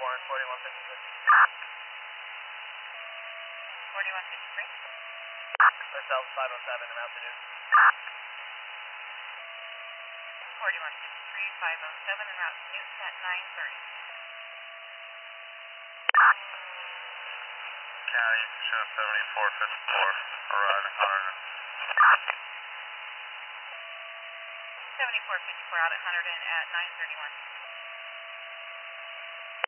and 4153. 4153. Ourselves 507 en route to Newton. 4153, 507 en route to Newton at 9:30. County, show 7454, arriving 100. 7454 out at 100 and at 9:31.